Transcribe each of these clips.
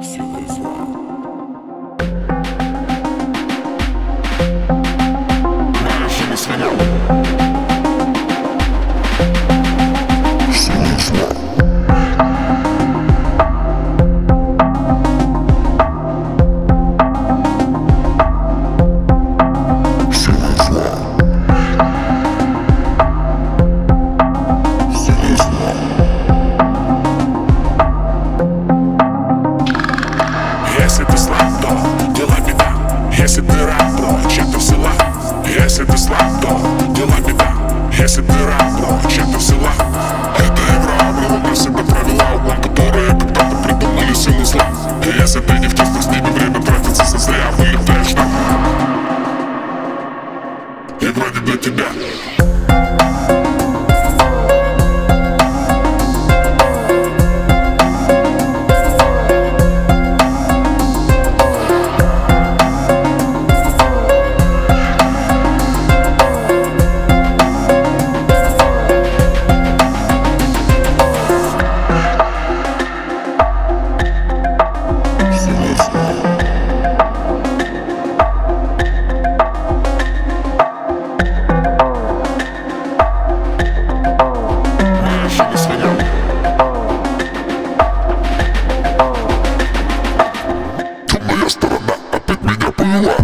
Сила зла. Машина свинья. Сила зла. Если ты слаб, то дела беда. Если ты раб, то чем-то в села. Если ты слаб, то дела беда. Если ты раб, то чем-то в села. Эта игра обрела на себя правила, углом которые когда-то придумали силы зла. И если ты не в тестах, с ними время тратится зазря. Вылетаешь на игра не для тебя. Темная сторона опять меня повела.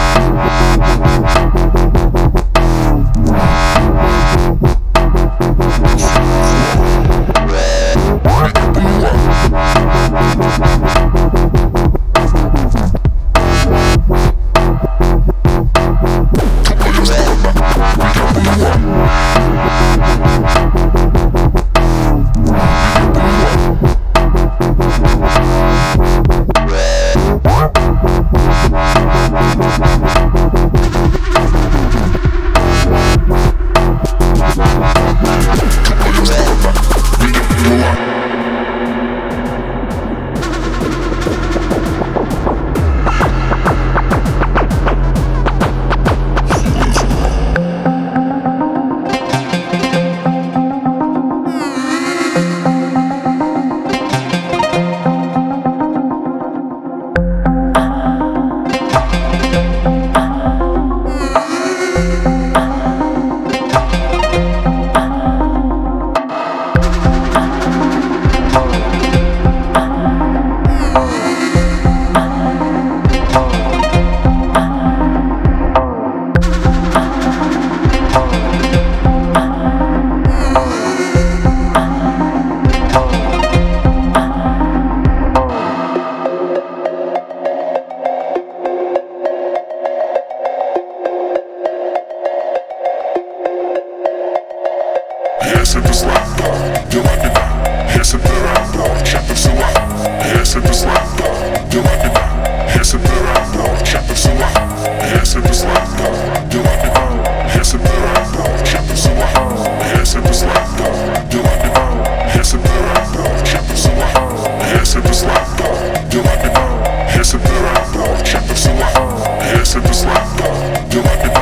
Если ты слаб, то дела беда. Если ты раб, то чем-то в села. Если ты слаб, то дела беда. Если ты раб, то чем-то в села. Если ты слаб, то дела беда. Если ты раб, то чем-то в села. Если ты слаб, то дела беда. Если ты раб, то чем-то в села. Если ты слаб, то дела беда. Если ты раб, то чем-то в села. Если ты слаб, то дела беда.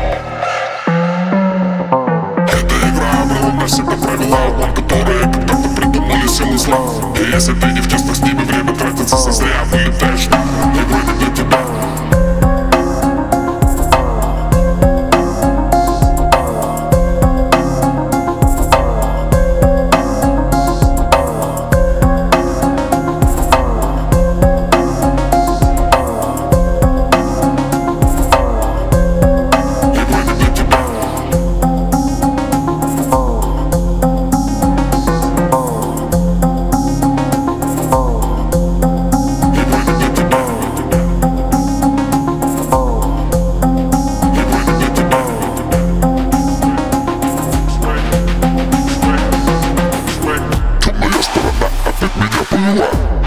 Себя правила, углом которые когда-то придумали силы зла. И если ты не в тестах, с ними время тратится зазря. Вылетаешь на игры не для тебя. Меня повела.